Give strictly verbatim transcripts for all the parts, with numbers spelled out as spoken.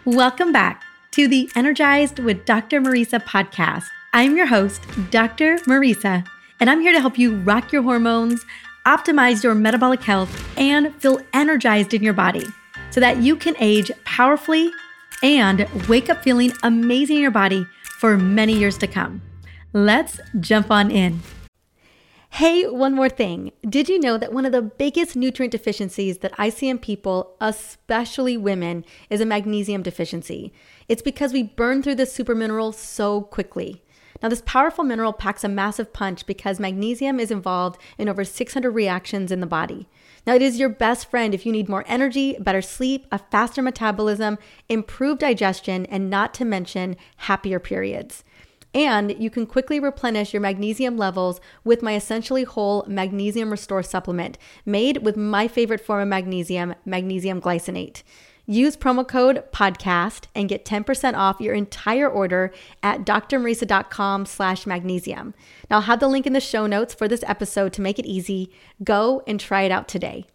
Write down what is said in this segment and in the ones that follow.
Welcome back to the Energized with Doctor Mariza podcast. I'm your host, Doctor Mariza, and I'm here to help you rock your hormones, optimize your metabolic health, and feel energized in your body so that you can age powerfully and wake up feeling amazing in your body for many years to come. Let's jump on in. Hey, one more thing. Did you know that one of the biggest nutrient deficiencies that I see in people, especially women, is a magnesium deficiency? It's because we burn through this super mineral so quickly. Now, this powerful mineral packs a massive punch because magnesium is involved in over six hundred reactions in the body. Now, it is your best friend if you need more energy, better sleep, a faster metabolism, improved digestion, and not to mention happier periods. And you can quickly replenish your magnesium levels with my Essentially Whole Magnesium Restore supplement made with my favorite form of magnesium, magnesium glycinate. Use promo code podcast and get ten percent off your entire order at drmariza.com slash magnesium. Now I'll have the link in the show notes for this episode to make it easy. Go and try it out today.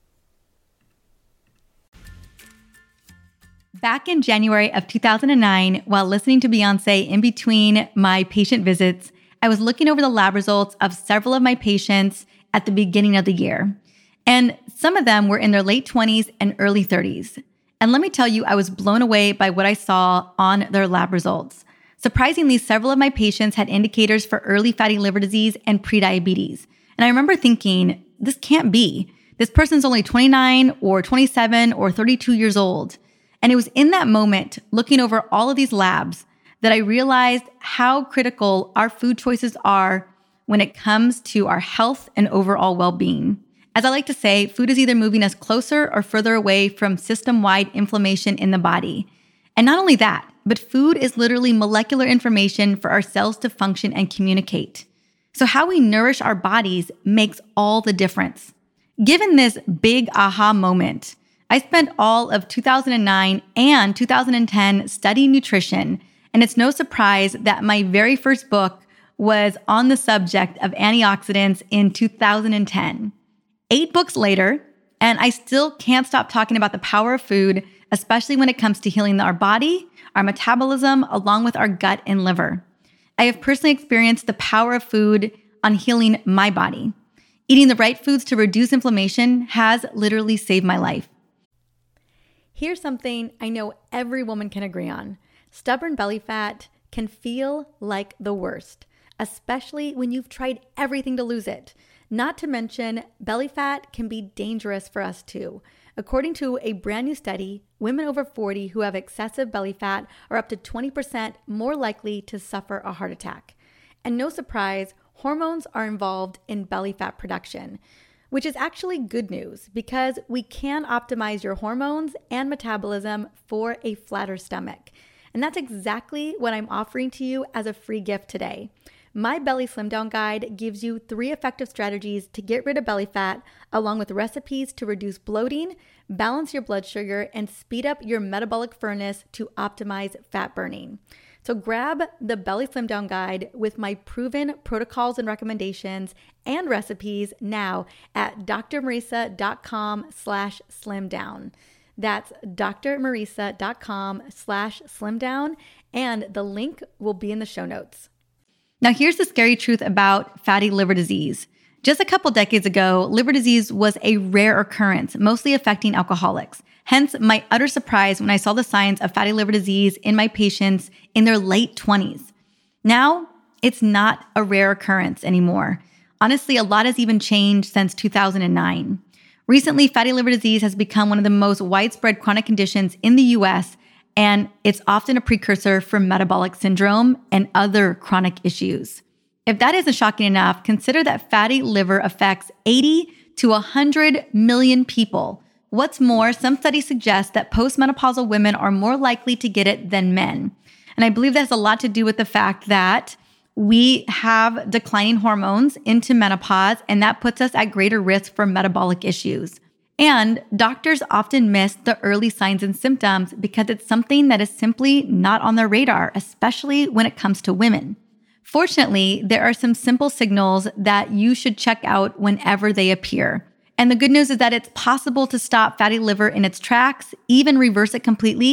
Back in January of two thousand nine, while listening to Beyonce in between my patient visits, I was looking over the lab results of several of my patients at the beginning of the year. And some of them were in their late twenties and early thirties. And let me tell you, I was blown away by what I saw on their lab results. Surprisingly, several of my patients had indicators for early fatty liver disease and prediabetes. And I remember thinking, this can't be. This person's only twenty-nine or twenty-seven or thirty-two years old. And it was in that moment, looking over all of these labs, that I realized how critical our food choices are when it comes to our health and overall well-being. As I like to say, food is either moving us closer or further away from system-wide inflammation in the body. And not only that, but food is literally molecular information for our cells to function and communicate. So how we nourish our bodies makes all the difference. Given this big aha moment, I spent all of two thousand nine and two thousand ten studying nutrition, and it's no surprise that my very first book was on the subject of antioxidants in two thousand ten. Eight books later, and I still can't stop talking about the power of food, especially when it comes to healing our body, our metabolism, along with our gut and liver. I have personally experienced the power of food on healing my body. Eating the right foods to reduce inflammation has literally saved my life. Here's something I know every woman can agree on. Stubborn belly fat can feel like the worst, especially when you've tried everything to lose it. Not to mention, belly fat can be dangerous for us too. According to a brand new study, women over forty who have excessive belly fat are up to twenty percent more likely to suffer a heart attack. And no surprise, hormones are involved in belly fat production, which is actually good news because we can optimize your hormones and metabolism for a flatter stomach. And that's exactly what I'm offering to you as a free gift today. My Belly Slim Down Guide gives you three effective strategies to get rid of belly fat, along with recipes to reduce bloating, balance your blood sugar, and speed up your metabolic furnace to optimize fat burning. So grab the Belly Slim Down Guide with my proven protocols and recommendations and recipes now at drmariza.com slash slim down. That's drmariza.com slash slim down, and the link will be in the show notes. Now here's the scary truth about fatty liver disease. Just a couple decades ago, liver disease was a rare occurrence, mostly affecting alcoholics. Hence, my utter surprise when I saw the signs of fatty liver disease in my patients in their late twenties. Now, it's not a rare occurrence anymore. Honestly, a lot has even changed since two thousand nine. Recently, fatty liver disease has become one of the most widespread chronic conditions in the U S, and it's often a precursor for metabolic syndrome and other chronic issues. If that isn't shocking enough, consider that fatty liver affects eighty to one hundred million people. What's more, some studies suggest that postmenopausal women are more likely to get it than men. And I believe that has a lot to do with the fact that we have declining hormones into menopause, and that puts us at greater risk for metabolic issues. And doctors often miss the early signs and symptoms because it's something that is simply not on their radar, especially when it comes to women. Fortunately, there are some simple signals that you should check out whenever they appear. And the good news is that it's possible to stop fatty liver in its tracks, even reverse it completely,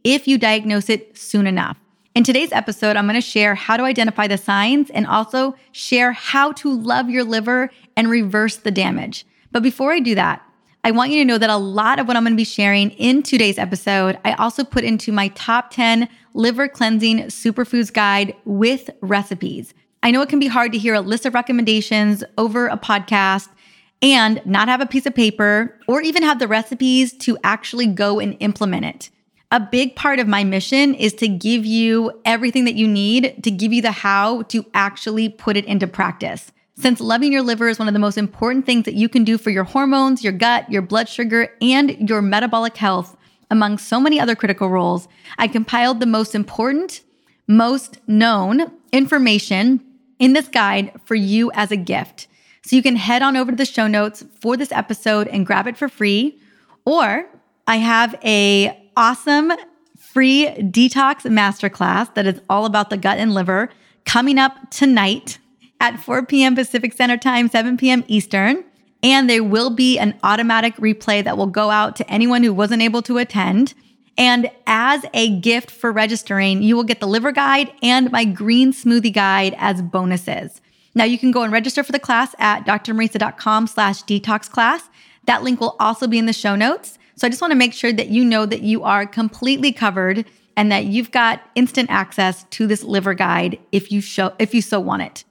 if you diagnose it soon enough. In today's episode, I'm going to share how to identify the signs and also share how to love your liver and reverse the damage. But before I do that, I want you to know that a lot of what I'm going to be sharing in today's episode, I also put into my top ten liver cleansing superfoods guide with recipes. I know it can be hard to hear a list of recommendations over a podcast and not have a piece of paper or even have the recipes to actually go and implement it. A big part of my mission is to give you everything that you need to give you the how to actually put it into practice. Since loving your liver is one of the most important things that you can do for your hormones, your gut, your blood sugar, and your metabolic health, among so many other critical roles, I compiled the most important, most known information in this guide for you as a gift. So you can head on over to the show notes for this episode and grab it for free. Or I have a awesome free detox masterclass that is all about the gut and liver coming up tonight at four p.m. Pacific Standard Time, seven p.m. Eastern. And there will be an automatic replay that will go out to anyone who wasn't able to attend. And as a gift for registering, you will get the liver guide and my green smoothie guide as bonuses. Now you can go and register for the class at drmariza.com slash detox class. That link will also be in the show notes. So I just want to make sure that you know that you are completely covered and that you've got instant access to this liver guide if you show, if you so want it.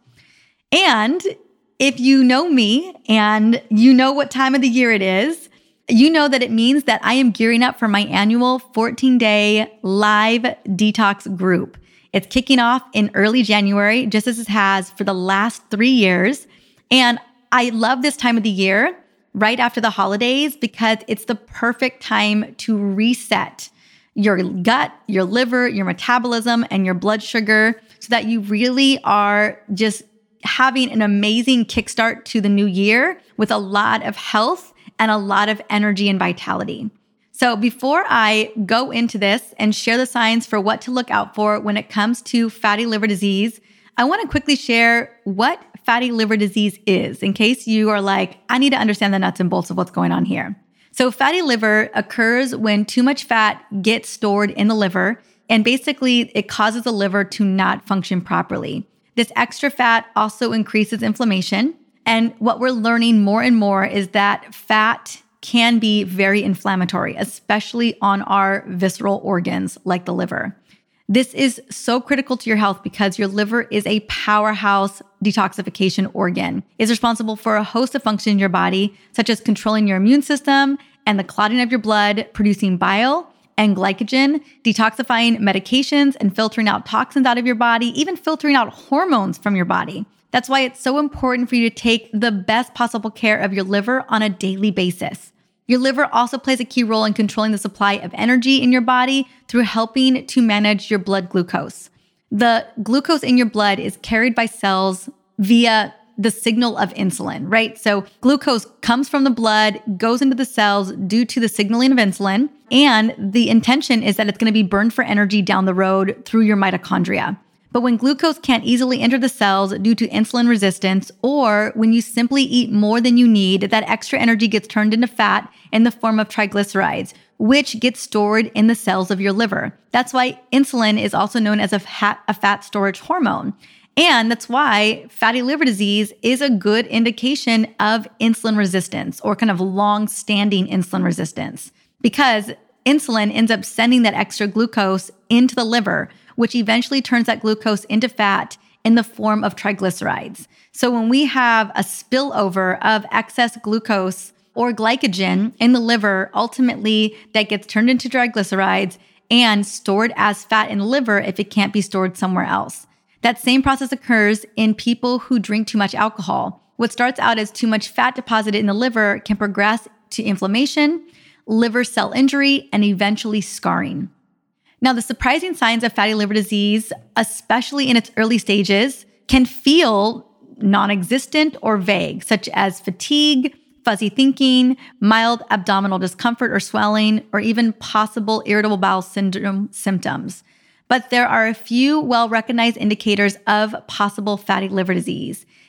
And if you know me and you know what time of the year it is, you know that it means that I am gearing up for my annual fourteen-day live detox group. It's kicking off in early January, just as it has for the last three years. And I love this time of the year right after the holidays because it's the perfect time to reset your gut, your liver, your metabolism, and your blood sugar so that you really are just having an amazing kickstart to the new year with a lot of health and a lot of energy and vitality. So before I go into this and share the signs for what to look out for when it comes to fatty liver disease, I want to quickly share what fatty liver disease is in case you are like, I need to understand the nuts and bolts of what's going on here. So fatty liver occurs when too much fat gets stored in the liver, and basically it causes the liver to not function properly. This extra fat also increases inflammation. And what we're learning more and more is that fat can be very inflammatory, especially on our visceral organs like the liver. This is so critical to your health because your liver is a powerhouse detoxification organ. It's responsible for a host of functions in your body, such as controlling your immune system and the clotting of your blood, producing bile and glycogen, detoxifying medications and filtering out toxins out of your body, even filtering out hormones from your body. That's why it's so important for you to take the best possible care of your liver on a daily basis. Your liver also plays a key role in controlling the supply of energy in your body through helping to manage your blood glucose. The glucose in your blood is carried by cells via the signal of insulin, right? So glucose comes from the blood, goes into the cells due to the signaling of insulin, and the intention is that it's going to be burned for energy down the road through your mitochondria. But when glucose can't easily enter the cells due to insulin resistance, or when you simply eat more than you need, that extra energy gets turned into fat in the form of triglycerides, which gets stored in the cells of your liver. That's why insulin is also known as a fat, a fat storage hormone. And that's why fatty liver disease is a good indication of insulin resistance or kind of long-standing insulin resistance, because insulin ends up sending that extra glucose into the liver, which eventually turns that glucose into fat in the form of triglycerides. So when we have a spillover of excess glucose or glycogen in the liver, ultimately that gets turned into triglycerides and stored as fat in the liver if it can't be stored somewhere else. That same process occurs in people who drink too much alcohol. What starts out as too much fat deposited in the liver can progress to inflammation, liver cell injury, and eventually scarring. Now, the surprising signs of fatty liver disease, especially in its early stages, can feel non-existent or vague, such as fatigue, fuzzy thinking, mild abdominal discomfort or swelling, or even possible irritable bowel syndrome symptoms. But there are a few well-recognized indicators of possible fatty liver disease.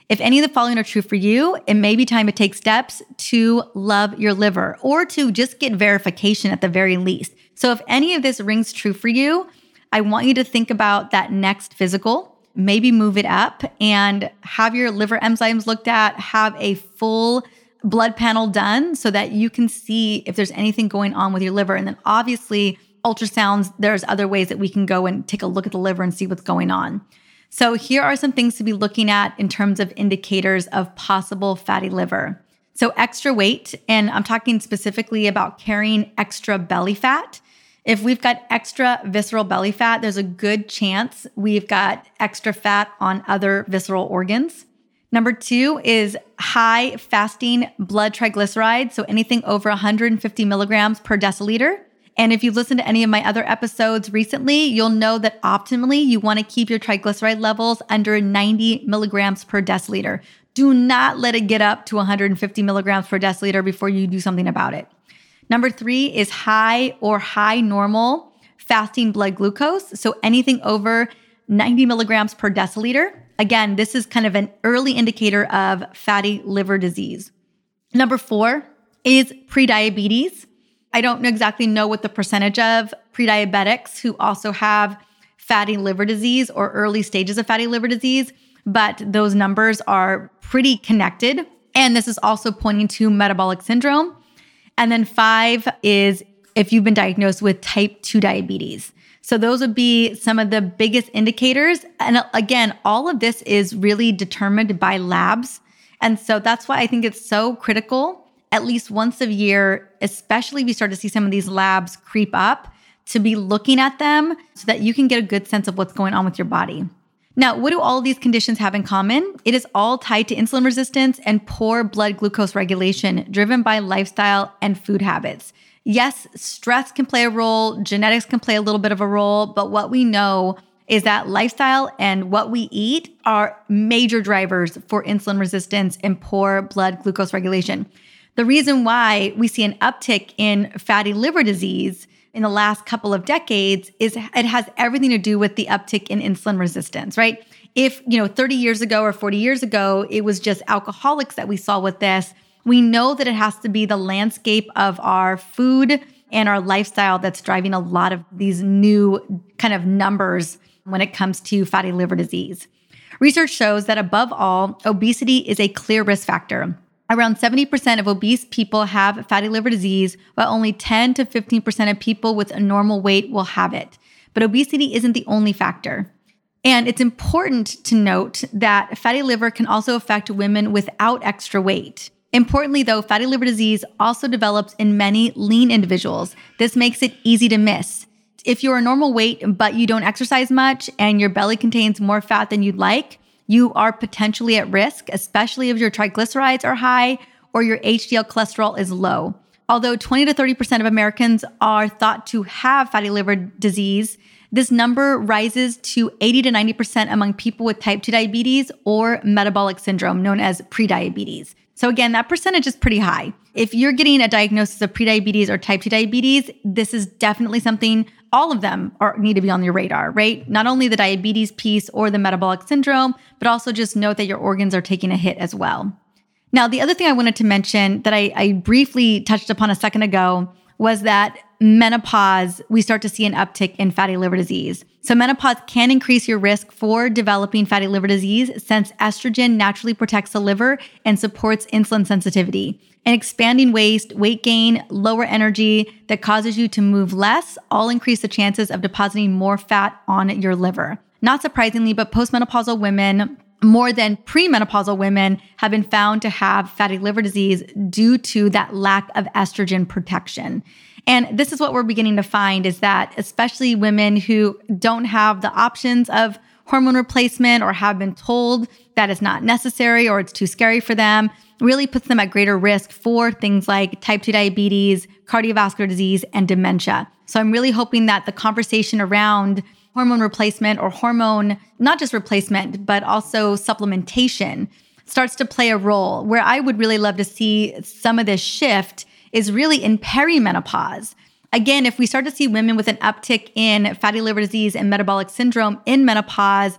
If any of the following are true for you, it may be time to take steps to love your liver or to just get verification at the very least. So if any of this rings true for you, I want you to think about that next physical, maybe move it up and have your liver enzymes looked at, have a full blood panel done so that you can see if there's anything going on with your liver. And then obviously ultrasounds, there's other ways that we can go and take a look at the liver and see what's going on. So here are some things to be looking at in terms of indicators of possible fatty liver. So extra weight, and I'm talking specifically about carrying extra belly fat. If we've got extra visceral belly fat, there's a good chance we've got extra fat on other visceral organs. Number two is high fasting blood triglycerides, so anything over one hundred fifty milligrams per deciliter. And if you've listened to any of my other episodes recently, you'll know that optimally you want to keep your triglyceride levels under ninety milligrams per deciliter. Do not let it get up to one hundred fifty milligrams per deciliter before you do something about it. Number three is high or high normal fasting blood glucose. So anything over ninety milligrams per deciliter. Again, this is kind of an early indicator of fatty liver disease. Number four is prediabetes. I don't exactly know what the percentage of prediabetics who also have fatty liver disease or early stages of fatty liver disease, but those numbers are pretty connected. And this is also pointing to metabolic syndrome. And then five is if you've been diagnosed with type two diabetes. So those would be some of the biggest indicators. And again, all of this is really determined by labs. And so that's why I think it's so critical at least once a year, especially if you start to see some of these labs creep up, to be looking at them so that you can get a good sense of what's going on with your body. Now, what do all of these conditions have in common? It is all tied to insulin resistance and poor blood glucose regulation driven by lifestyle and food habits. Yes, stress can play a role, genetics can play a little bit of a role, but what we know is that lifestyle and what we eat are major drivers for insulin resistance and poor blood glucose regulation. The reason why we see an uptick in fatty liver disease in the last couple of decades is it has everything to do with the uptick in insulin resistance, right? If, you know, thirty years ago or forty years ago, it was just alcoholics that we saw with this, we know that it has to be the landscape of our food and our lifestyle that's driving a lot of these new kind of numbers when it comes to fatty liver disease. Research shows that above all, obesity is a clear risk factor. Around seventy percent of obese people have fatty liver disease, while only ten to fifteen percent of people with a normal weight will have it. But obesity isn't the only factor. And it's important to note that fatty liver can also affect women without extra weight. Importantly, though, fatty liver disease also develops in many lean individuals. This makes it easy to miss. If you're a normal weight, but you don't exercise much and your belly contains more fat than you'd like, you are potentially at risk, especially if your triglycerides are high or your H D L cholesterol is low. Although twenty to thirty percent of Americans are thought to have fatty liver disease, this number rises to eighty to ninety percent among people with type two diabetes or metabolic syndrome, known as prediabetes. So again, that percentage is pretty high. If you're getting a diagnosis of prediabetes or type two diabetes, this is definitely something, all of them are, need to be on your radar, right? Not only the diabetes piece or the metabolic syndrome, but also just note that your organs are taking a hit as well. Now, the other thing I wanted to mention that I, I briefly touched upon a second ago was that menopause, we start to see an uptick in fatty liver disease. So menopause can increase your risk for developing fatty liver disease since estrogen naturally protects the liver and supports insulin sensitivity. And expanding waist, weight gain, lower energy that causes you to move less all increase the chances of depositing more fat on your liver. Not surprisingly, but postmenopausal women, more than premenopausal women, have been found to have fatty liver disease due to that lack of estrogen protection. And this is what we're beginning to find is that especially women who don't have the options of hormone replacement or have been told that it's not necessary or it's too scary for them, really puts them at greater risk for things like type two diabetes, cardiovascular disease, and dementia. So I'm really hoping that the conversation around hormone replacement or hormone, not just replacement, but also supplementation starts to play a role. Where I would really love to see some of this shift is really in perimenopause. Again, if we start to see women with an uptick in fatty liver disease and metabolic syndrome in menopause,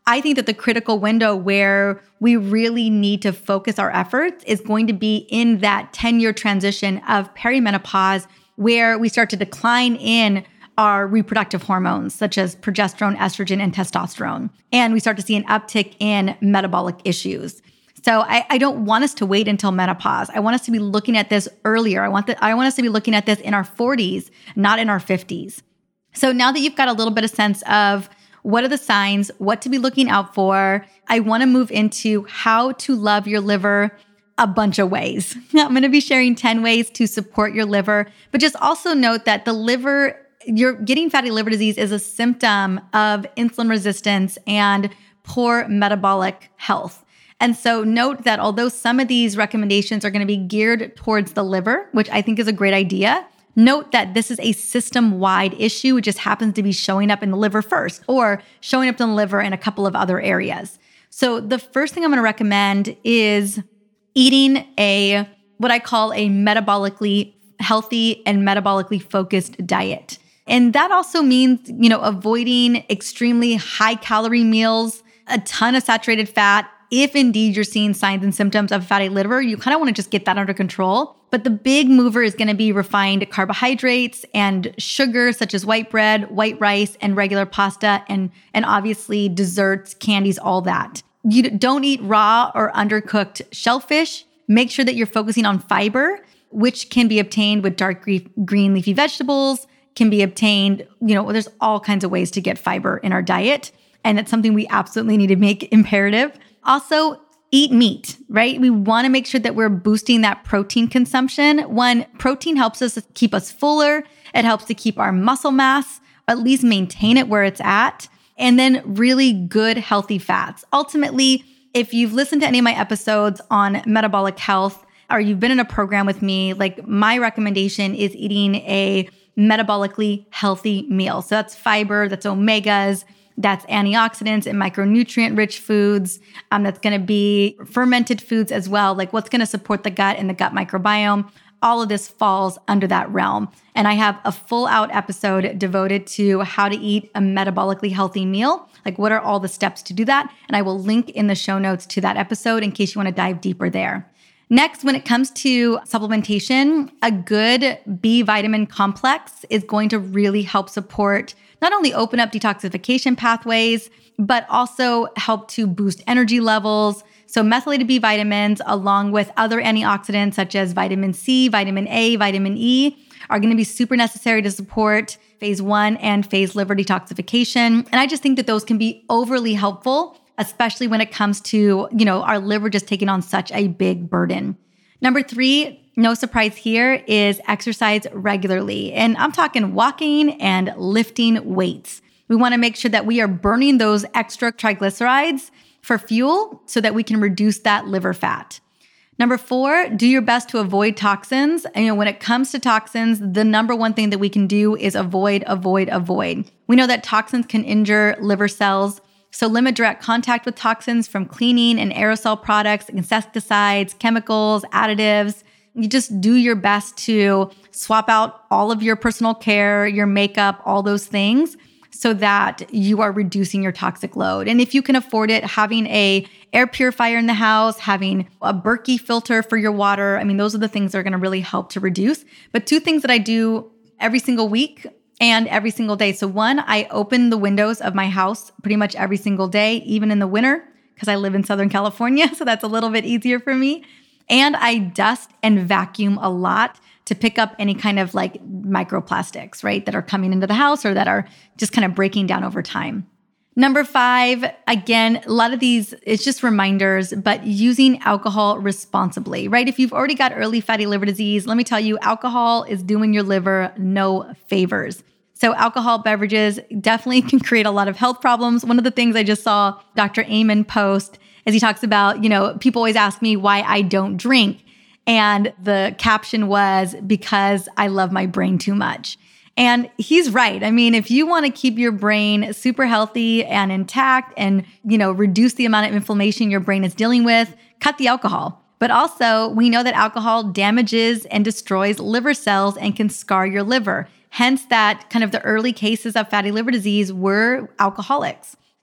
I think that the critical window where we really need to focus our efforts is going to be in that ten-year transition of perimenopause, where we start to decline in our reproductive hormones, such as progesterone, estrogen, and testosterone. And we start to see an uptick in metabolic issues. So I, I don't want us to wait until menopause. I want us to be looking at this earlier. I want, the, I want us to be looking at this in our forties, not in our fifties. So now that you've got a little bit of sense of what are the signs, what to be looking out for, I want to move into how to love your liver a bunch of ways. I'm going to be sharing ten ways to support your liver, but just also note that the liver, you're getting fatty liver disease is a symptom of insulin resistance and poor metabolic health. And so note that although some of these recommendations are going to be geared towards the liver, which I think is a great idea, note that this is a system-wide issue. It just happens to be showing up in the liver first or showing up in the liver in a couple of other areas. So the first thing I'm going to recommend is eating a, what I call a metabolically healthy and metabolically focused diet. And that also means, you know, avoiding extremely high calorie meals, a ton of saturated fat. If indeed you're seeing signs and symptoms of fatty liver, you kind of want to just get that under control. But the big mover is going to be refined carbohydrates and sugar, such as white bread, white rice, and regular pasta, and, and obviously desserts, candies, all that. You don't eat raw or undercooked shellfish. Make sure that you're focusing on fiber, which can be obtained with dark green leafy vegetables, can be obtained, you know, there's all kinds of ways to get fiber in our diet. And it's something we absolutely need to make imperative. Also, eat meat, right? We want to make sure that we're boosting that protein consumption. One, protein helps us keep us fuller. It helps to keep our muscle mass, at least maintain it where it's at. And then really good, healthy fats. Ultimately, if you've listened to any of my episodes on metabolic health, or you've been in a program with me, like my recommendation is eating a metabolically healthy meal. So that's fiber, that's omegas, that's antioxidants and micronutrient-rich foods. Um, that's going to be fermented foods as well, like what's going to support the gut and the gut microbiome. All of this falls under that realm. And I have a full-out episode devoted to how to eat a metabolically healthy meal. Like, what are all the steps to do that? And I will link in the show notes to that episode in case you want to dive deeper there. Next, when it comes to supplementation, a good B vitamin complex is going to really help support not only open up detoxification pathways, but also help to boost energy levels. So methylated B vitamins, along with other antioxidants such as vitamin C, vitamin A, vitamin E, are going to be super necessary to support phase one and phase liver detoxification. And I just think that those can be overly helpful, especially when it comes to, you know, our liver just taking on such a big burden. Number three, no surprise here, is exercise regularly. And I'm talking walking and lifting weights. We want to make sure that we are burning those extra triglycerides for fuel so that we can reduce that liver fat. Number four, do your best to avoid toxins. And, you know, when it comes to toxins, the number one thing that we can do is avoid, avoid, avoid. We know that toxins can injure liver cells. So limit direct contact with toxins from cleaning and aerosol products, insecticides, chemicals, additives. You just do your best to swap out all of your personal care, your makeup, all those things so that you are reducing your toxic load. And if you can afford it, having a air purifier in the house, having a Berkey filter for your water, I mean, those are the things that are going to really help to reduce. But two things that I do every single week and every single day. So one, I open the windows of my house pretty much every single day, even in the winter, because I live in Southern California. So that's a little bit easier for me. And I dust and vacuum a lot to pick up any kind of like microplastics, right, that are coming into the house or that are just kind of breaking down over time. Number five, again, a lot of these, it's just reminders, but using alcohol responsibly, right? If you've already got early fatty liver disease, let me tell you, alcohol is doing your liver no favors. So alcohol beverages definitely can create a lot of health problems. One of the things I just saw Doctor Amen post is he talks about, you know, people always ask me why I don't drink. And the caption was, because I love my brain too much. And he's right. I mean, if you want to keep your brain super healthy and intact and, you know, reduce the amount of inflammation your brain is dealing with, cut the alcohol. But also, we know that alcohol damages and destroys liver cells and can scar your liver. Hence that kind of the early cases of fatty liver disease were alcoholics.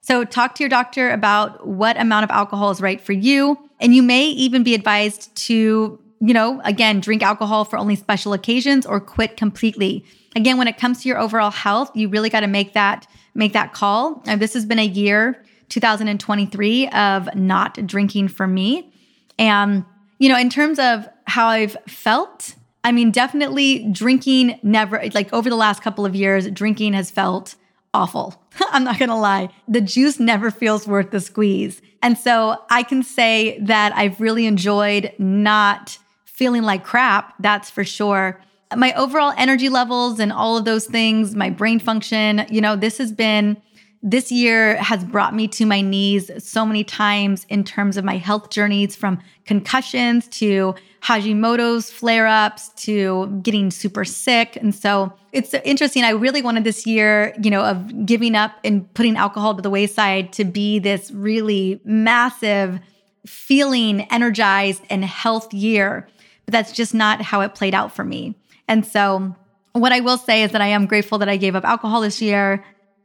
So talk to your doctor about what amount of alcohol is right for you. And you may even be advised to, you know, again, drink alcohol for only special occasions or quit completely. Again, when it comes to your overall health, you really got to make that, make that call. And this has been a year, two thousand twenty-three, of not drinking for me. And, you know, in terms of how I've felt, I mean, definitely drinking never, like over the last couple of years, drinking has felt awful. I'm not going to lie. The juice never feels worth the squeeze. And so I can say that I've really enjoyed not feeling like crap. That's for sure. My overall energy levels and all of those things, my brain function, you know, this has been, this year has brought me to my knees so many times in terms of my health journeys, from concussions to Hashimoto's flare-ups to getting super sick. And so it's interesting. I really wanted this year, you know, of giving up and putting alcohol to the wayside to be this really massive feeling energized and health year. But that's just not how it played out for me. And so what I will say is that I am grateful that I gave up alcohol this year.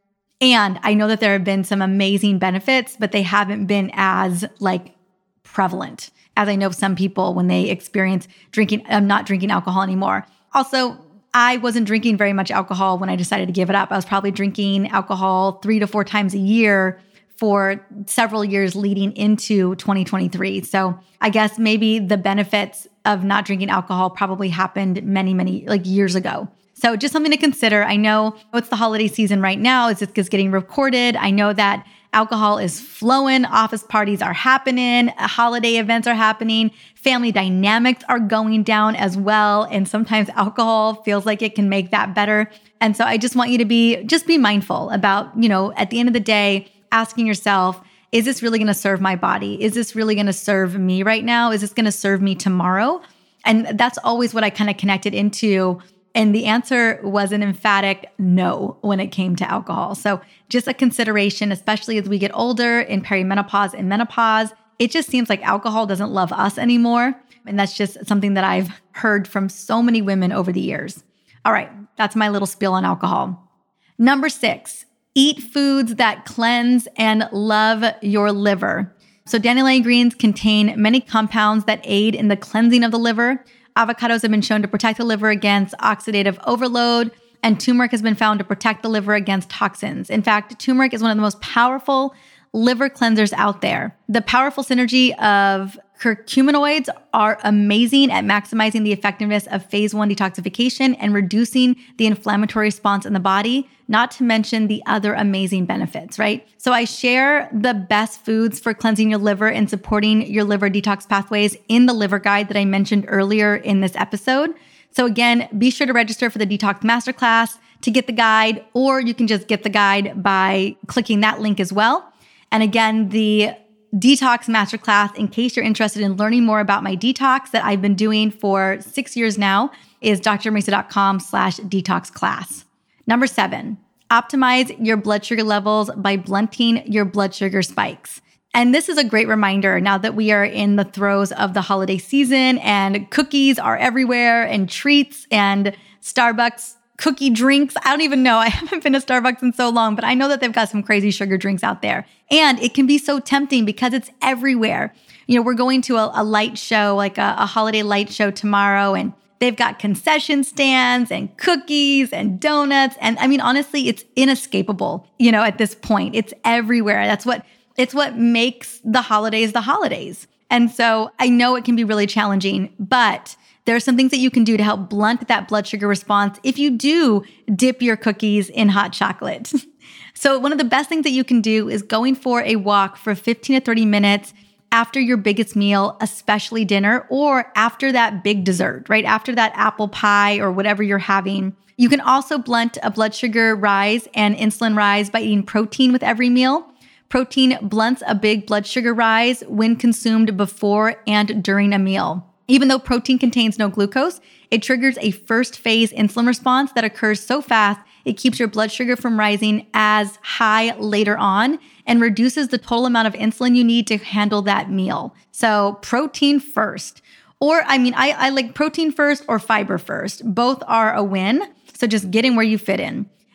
And I know that there have been some amazing benefits, but they haven't been as like prevalent as I know some people when they experience drinking, I'm not drinking alcohol anymore. Also, I wasn't drinking very much alcohol when I decided to give it up. I was probably drinking alcohol three to four times a year for several years leading into twenty twenty-three. So I guess maybe the benefits of not drinking alcohol probably happened many, many like years ago. So just something to consider. I know it's the holiday season right now. It's just getting recorded. I know that alcohol is flowing. Office parties are happening. Holiday events are happening. Family dynamics are going down as well. And sometimes alcohol feels like it can make that better. And so I just want you to be, just be mindful about, you know, at the end of the day, asking yourself, is this really going to serve my body? Is this really going to serve me right now? Is this going to serve me tomorrow? And that's always what I kind of connected into. And the answer was an emphatic no when it came to alcohol. So just a consideration, especially as we get older in perimenopause and menopause, it just seems like alcohol doesn't love us anymore. And that's just something that I've heard from so many women over the years. All right, that's my little spiel on alcohol. Number six, eat foods that cleanse and love your liver. So dandelion greens contain many compounds that aid in the cleansing of the liver. Avocados have been shown to protect the liver against oxidative overload, and turmeric has been found to protect the liver against toxins. In fact, turmeric is one of the most powerful liver cleansers out there. The powerful synergy of curcuminoids are amazing at maximizing the effectiveness of phase one detoxification and reducing the inflammatory response in the body, not to mention the other amazing benefits, right? So I share the best foods for cleansing your liver and supporting your liver detox pathways in the liver guide that I mentioned earlier in this episode. So again, be sure to register for the Detox Masterclass to get the guide, or you can just get the guide by clicking that link as well. And again, the Detox Masterclass, in case you're interested in learning more about my detox that I've been doing for six years now, is drmariza.com slash detox class. Number seven, optimize your blood sugar levels by blunting your blood sugar spikes. And this is a great reminder now that we are in the throes of the holiday season and cookies are everywhere and treats and Starbucks cookie drinks. I don't even know. I haven't been to Starbucks in so long, but I know that they've got some crazy sugar drinks out there. And it can be so tempting because it's everywhere. You know, we're going to a, a light show, like a, a holiday light show tomorrow, and they've got concession stands and cookies and donuts. And I mean, honestly, it's inescapable, you know, at this point. It's everywhere. That's what, it's what makes the holidays the holidays. And so I know it can be really challenging, but there are some things that you can do to help blunt that blood sugar response if you do dip your cookies in hot chocolate. So one of the best things that you can do is going for a walk for fifteen to thirty minutes after your biggest meal, especially dinner, or after that big dessert, right? After that apple pie or whatever you're having. You can also blunt a blood sugar rise and insulin rise by eating protein with every meal. Protein blunts a big blood sugar rise when consumed before and during a meal. Even though protein contains no glucose, it triggers a first phase insulin response that occurs so fast, it keeps your blood sugar from rising as high later on and reduces the total amount of insulin you need to handle that meal. So protein first. Or, I mean, I, I like protein first or fiber first. Both are a win. So just get in where you fit in.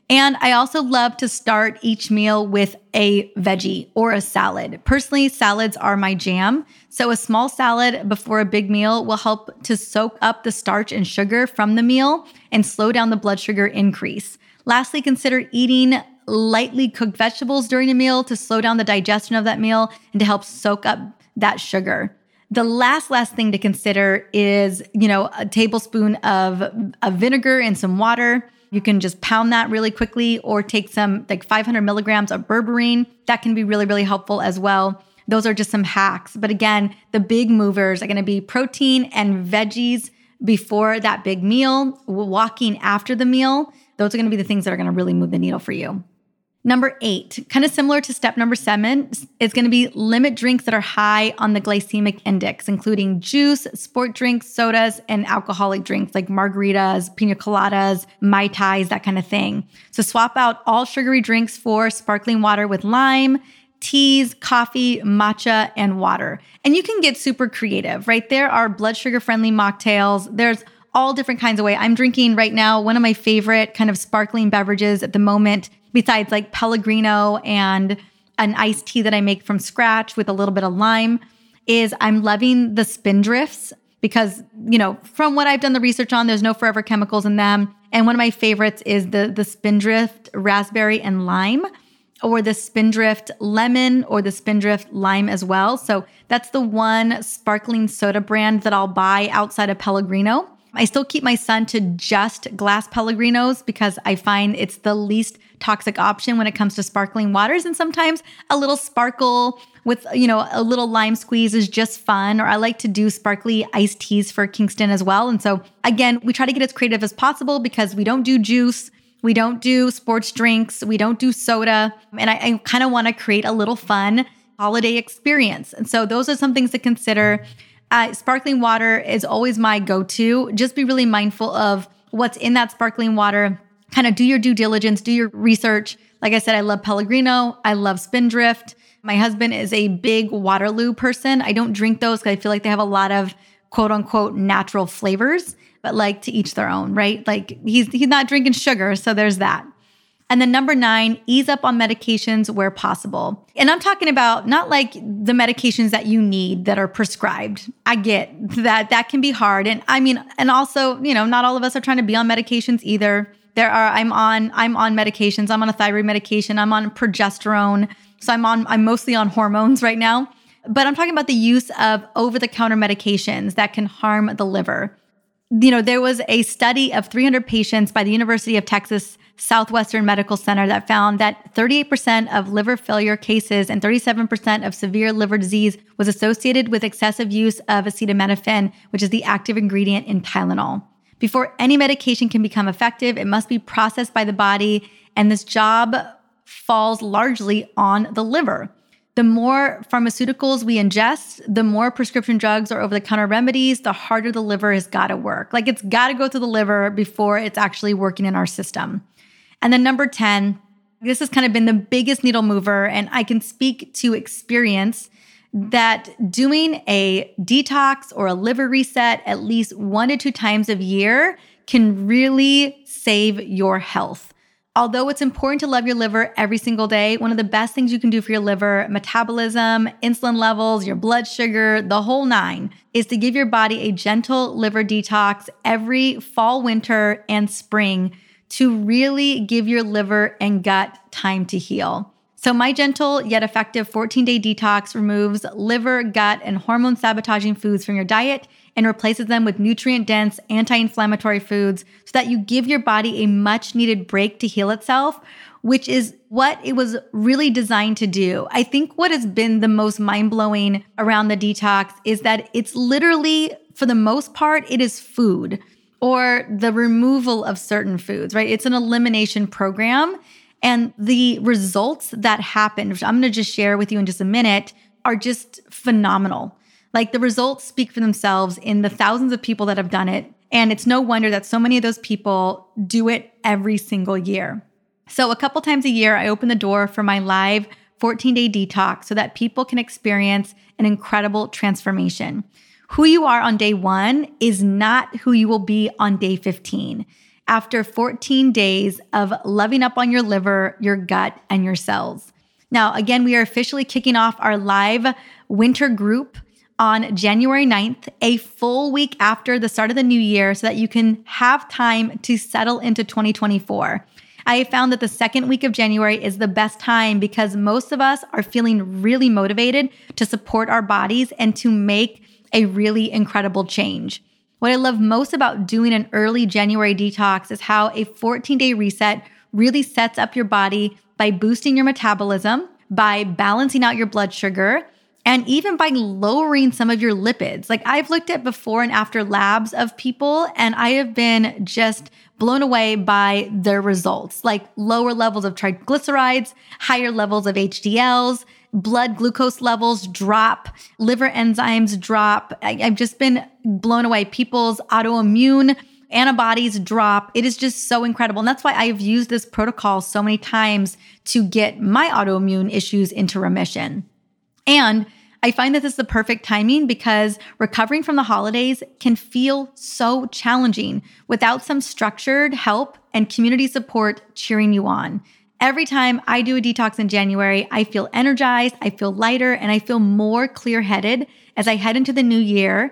And I also love to start each meal with a veggie or a salad. Personally, salads are my jam. So a small salad before a big meal will help to soak up the starch and sugar from the meal and slow down the blood sugar increase. Lastly, consider eating lightly cooked vegetables during a meal to slow down the digestion of that meal and to help soak up that sugar. The last, last thing to consider is, you know, a tablespoon of, of vinegar and some water. You can just pound that really quickly or take some like five hundred milligrams of berberine. That can be really, really helpful as well. Those are just some hacks. But again, the big movers are going to be protein and veggies before that big meal, walking after the meal. Those are going to be the things that are going to really move the needle for you. Number eight, kind of similar to step number seven, is going to be limit drinks that are high on the glycemic index, including juice, sport drinks, sodas, and alcoholic drinks like margaritas, pina coladas, Mai Tais, that kind of thing. So swap out all sugary drinks for sparkling water with lime, teas, coffee, matcha, and water. And you can get super creative, right? There are blood sugar friendly mocktails. There's all different kinds of ways. I'm drinking right now one of my favorite kind of sparkling beverages at the moment, besides like Pellegrino and an iced tea that I make from scratch with a little bit of lime, is I'm loving the Spindrifts because, you know, from what I've done the research on, there's no forever chemicals in them. And one of my favorites is the, the Spindrift raspberry and lime, or the Spindrift lemon, or the Spindrift lime as well. So that's the one sparkling soda brand that I'll buy outside of Pellegrino. I still keep my son to just glass Pellegrinos because I find it's the least toxic option when it comes to sparkling waters. And sometimes a little sparkle with, you know, a little lime squeeze is just fun. Or I like to do sparkly iced teas for Kingston as well. And so again, we try to get as creative as possible because we don't do juice. We don't do sports drinks. We don't do soda. And I, I kind of want to create a little fun holiday experience. And so those are some things to consider. Uh, sparkling water is always my go-to. Just be really mindful of what's in that sparkling water. Kind of do your due diligence, do your research. Like I said, I love Pellegrino. I love Spindrift. My husband is a big Waterloo person. I don't drink those because I feel like they have a lot of quote unquote natural flavors, but like to each their own, right? Like he's he's not drinking sugar, so there's that. And then number nine, ease up on medications where possible. And I'm talking about not like the medications that you need that are prescribed. I get that that can be hard. And I mean, and also, you know, not all of us are trying to be on medications either. There are, I'm on, I'm on medications. I'm on a thyroid medication. I'm on progesterone. So I'm on, I'm mostly on hormones right now. But I'm talking about the use of over-the-counter medications that can harm the liver. You know, there was a study of three hundred patients by the University of Texas Southwestern Medical Center that found that thirty-eight percent of liver failure cases and thirty-seven percent of severe liver disease was associated with excessive use of acetaminophen, which is the active ingredient in Tylenol. Before any medication can become effective, it must be processed by the body, and this job falls largely on the liver. The more pharmaceuticals we ingest, the more prescription drugs or over-the-counter remedies, the harder the liver has got to work. Like it's got to go through the liver before it's actually working in our system. And then number ten, this has kind of been the biggest needle mover, and I can speak to experience that doing a detox or a liver reset at least one to two times a year can really save your health. Although it's important to love your liver every single day, one of the best things you can do for your liver, metabolism, insulin levels, your blood sugar, the whole nine, is to give your body a gentle liver detox every fall, winter, and spring to really give your liver and gut time to heal. So my gentle yet effective fourteen-day detox removes liver, gut, and hormone-sabotaging foods from your diet and replaces them with nutrient-dense, anti-inflammatory foods so that you give your body a much-needed break to heal itself, which is what it was really designed to do. I think what has been the most mind-blowing around the detox is that it's literally, for the most part, it is food or the removal of certain foods, right? It's an elimination program. And the results that happen, which I'm going to just share with you in just a minute, are just phenomenal. Like the results speak for themselves in the thousands of people that have done it. And it's no wonder that so many of those people do it every single year. So a couple times a year, I open the door for my live fourteen-day detox so that people can experience an incredible transformation. Who you are on day one is not who you will be on day fifteen. after fourteen days of loving up on your liver, your gut, and your cells. Now, again, we are officially kicking off our live winter group on January ninth, a full week after the start of the new year, so that you can have time to settle into twenty twenty-four. I have found that the second week of January is the best time because most of us are feeling really motivated to support our bodies and to make a really incredible change. What I love most about doing an early January detox is how a fourteen-day reset really sets up your body by boosting your metabolism, by balancing out your blood sugar, and even by lowering some of your lipids. Like I've looked at before and after labs of people, and I have been just blown away by their results, like lower levels of triglycerides, higher levels of H D Ls, blood glucose levels drop, liver enzymes drop. I, I've just been blown away. People's autoimmune antibodies drop. It is just so incredible. And that's why I've used this protocol so many times to get my autoimmune issues into remission. And I find that this is the perfect timing because recovering from the holidays can feel so challenging without some structured help and community support cheering you on. Every time I do a detox in January, I feel energized, I feel lighter, and I feel more clear-headed as I head into the new year.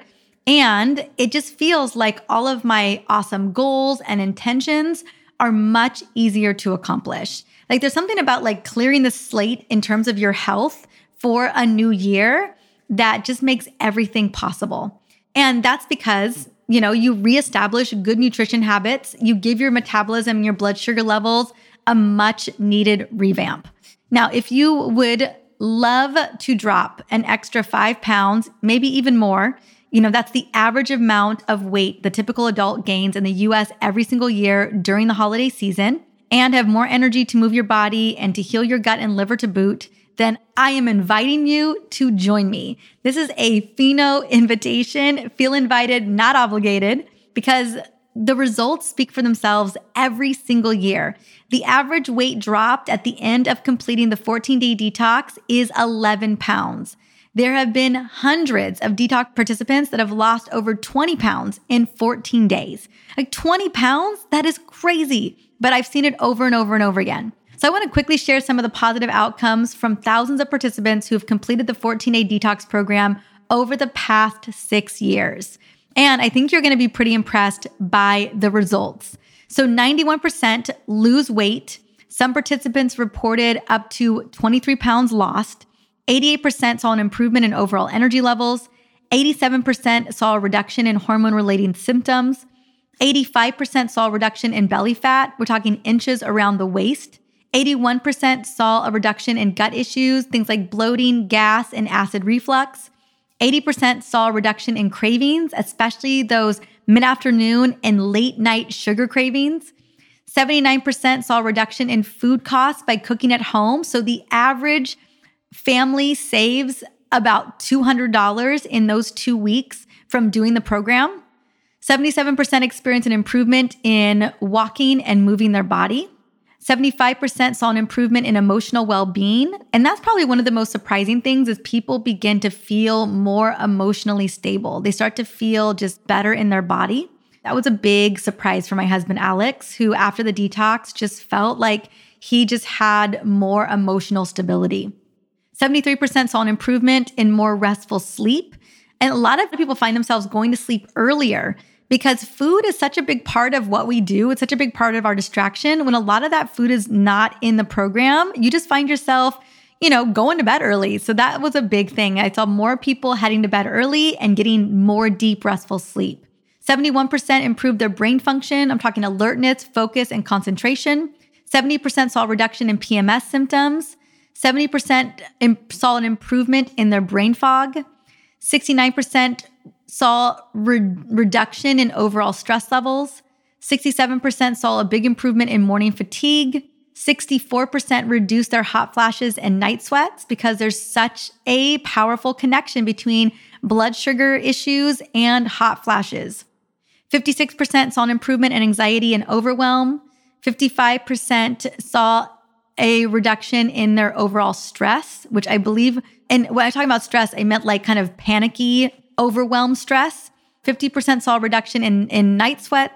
And it just feels like all of my awesome goals and intentions are much easier to accomplish. Like there's something about like clearing the slate in terms of your health for a new year that just makes everything possible. And that's because, you know, you reestablish good nutrition habits, you give your metabolism and your blood sugar levels a much needed revamp. Now, if you would love to drop an extra five pounds, maybe even more, you know, that's the average amount of weight the typical adult gains in the U S every single year during the holiday season, and have more energy to move your body and to heal your gut and liver to boot, then I am inviting you to join me. This is a Pheno invitation. Feel invited, not obligated, because the results speak for themselves every single year. The average weight dropped at the end of completing the fourteen-day detox is eleven pounds. There have been hundreds of detox participants that have lost over twenty pounds in fourteen days. Like twenty pounds? That is crazy. But I've seen it over and over and over again. So I want to quickly share some of the positive outcomes from thousands of participants who have completed the fourteen-day detox program over the past six years. And I think you're going to be pretty impressed by the results. So ninety-one percent lose weight. Some participants reported up to twenty-three pounds lost. eighty-eight percent saw an improvement in overall energy levels. eighty-seven percent saw a reduction in hormone-related symptoms. eighty-five percent saw a reduction in belly fat. We're talking inches around the waist. eighty-one percent saw a reduction in gut issues, things like bloating, gas, and acid reflux. eighty percent saw a reduction in cravings, especially those mid-afternoon and late-night sugar cravings. seventy-nine percent saw a reduction in food costs by cooking at home. So the average family saves about two hundred dollars in those two weeks from doing the program. seventy-seven percent experienced an improvement in walking and moving their body. seventy-five percent saw an improvement in emotional well-being. And that's probably one of the most surprising things is people begin to feel more emotionally stable. They start to feel just better in their body. That was a big surprise for my husband, Alex, who after the detox just felt like he just had more emotional stability. seventy-three percent saw an improvement in more restful sleep. And a lot of people find themselves going to sleep earlier because food is such a big part of what we do. It's such a big part of our distraction. When a lot of that food is not in the program, you just find yourself, you know, going to bed early. So that was a big thing. I saw more people heading to bed early and getting more deep, restful sleep. seventy-one percent improved their brain function. I'm talking alertness, focus, and concentration. seventy percent saw a reduction in P M S symptoms. seventy percent saw an improvement in their brain fog. sixty-nine percent saw re- reduction in overall stress levels. sixty-seven percent saw a big improvement in morning fatigue. sixty-four percent reduced their hot flashes and night sweats because there's such a powerful connection between blood sugar issues and hot flashes. fifty-six percent saw an improvement in anxiety and overwhelm. fifty-five percent saw a reduction in their overall stress, which I believe, and when I talk about stress, I meant like kind of panicky, overwhelmed stress. fifty percent saw a reduction in, in night sweats.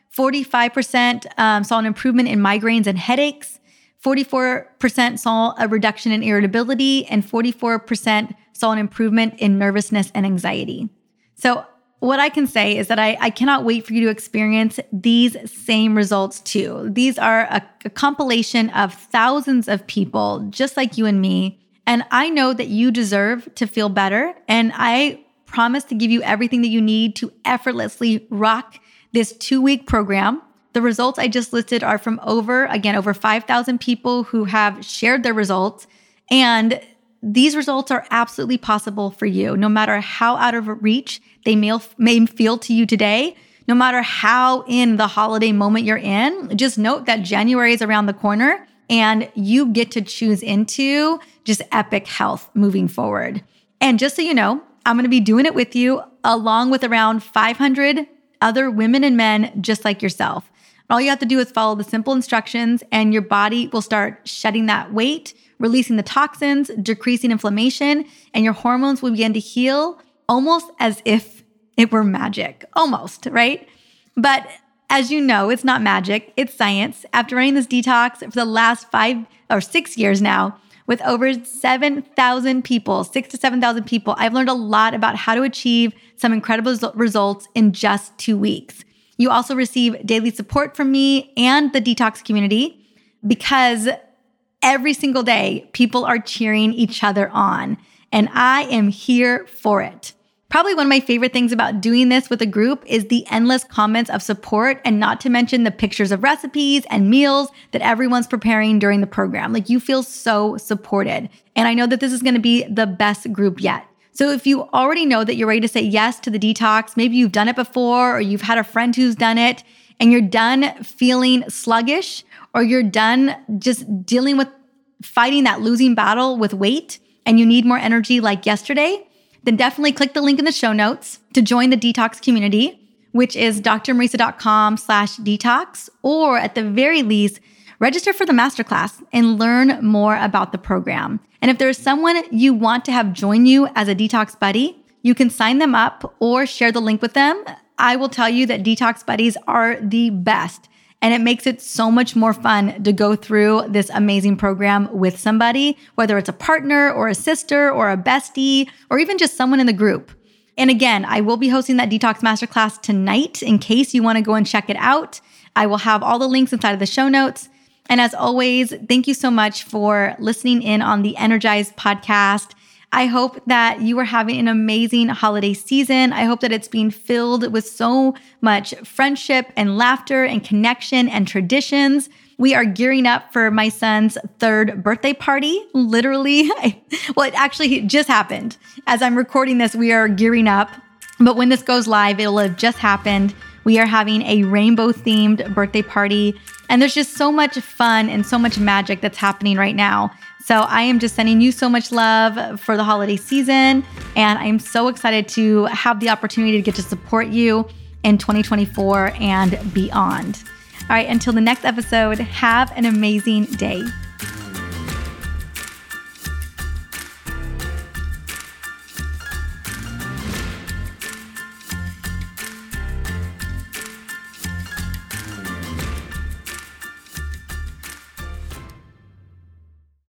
forty-five percent um, saw an improvement in migraines and headaches, forty-four percent saw a reduction in irritability, and forty-four percent saw an improvement in nervousness and anxiety. So what I can say is that I, I cannot wait for you to experience these same results too. These are a, a compilation of thousands of people just like you and me. And I know that you deserve to feel better. And I promise to give you everything that you need to effortlessly rock this two-week program. The results I just listed are from over, again, over five thousand people who have shared their results. And these results are absolutely possible for you, no matter how out of reach they may, may feel to you today, no matter how in the holiday moment you're in. Just note that January is around the corner and you get to choose into just epic health moving forward. And just so you know, I'm going to be doing it with you along with around five hundred other women and men just like yourself. All you have to do is follow the simple instructions and your body will start shedding that weight, releasing the toxins, decreasing inflammation, and your hormones will begin to heal almost as if it were magic. Almost, right? But as you know, it's not magic, it's science. After running this detox for the last five or six years now, with over seven thousand people, six to seven thousand people, I've learned a lot about how to achieve some incredible results in just two weeks. You also receive daily support from me and the detox community because every single day, people are cheering each other on, and I am here for it. Probably one of my favorite things about doing this with a group is the endless comments of support, and not to mention the pictures of recipes and meals that everyone's preparing during the program. Like, you feel so supported. And I know that this is going to be the best group yet. So if you already know that you're ready to say yes to the detox, maybe you've done it before or you've had a friend who's done it and you're done feeling sluggish, or you're done just dealing with fighting that losing battle with weight and you need more energy like yesterday, then definitely click the link in the show notes to join the detox community, which is drmariza.com slash detox, or at the very least, register for the masterclass and learn more about the program. And if there's someone you want to have join you as a detox buddy, you can sign them up or share the link with them. I will tell you that detox buddies are the best. And it makes it so much more fun to go through this amazing program with somebody, whether it's a partner or a sister or a bestie, or even just someone in the group. And again, I will be hosting that Detox Masterclass tonight in case you want to go and check it out. I will have all the links inside of the show notes. And as always, thank you so much for listening in on the Energized podcast. I hope that you are having an amazing holiday season. I hope that it's being filled with so much friendship and laughter and connection and traditions. We are gearing up for my son's third birthday party. Literally, well, it actually just happened. As I'm recording this, we are gearing up. But when this goes live, it'll have just happened. We are having a rainbow-themed birthday party. And there's just so much fun and so much magic that's happening right now. So I am just sending you so much love for the holiday season. And I'm so excited to have the opportunity to get to support you in twenty twenty-four and beyond. All right, until the next episode, have an amazing day.